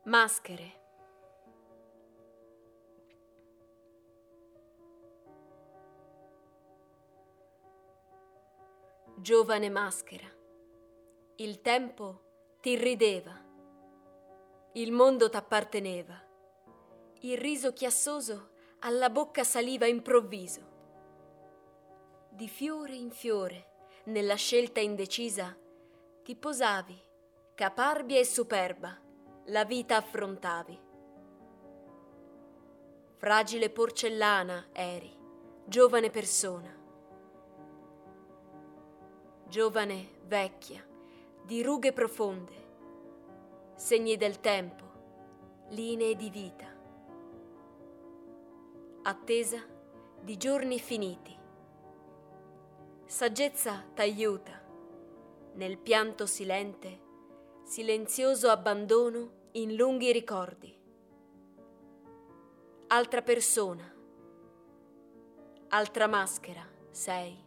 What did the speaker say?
Maschere. Giovane maschera, il tempo ti rideva, il mondo t'apparteneva, il riso chiassoso alla bocca saliva improvviso. Di fiore in fiore, nella scelta indecisa, ti posavi, caparbia e superba, la vita affrontavi. Fragile porcellana eri, giovane persona. Giovane, vecchia, di rughe profonde, segni del tempo, linee di vita. Attesa di giorni finiti. Saggezza t'aiuta, nel pianto silente, silenzioso abbandono in lunghi ricordi. Altra persona, altra maschera sei.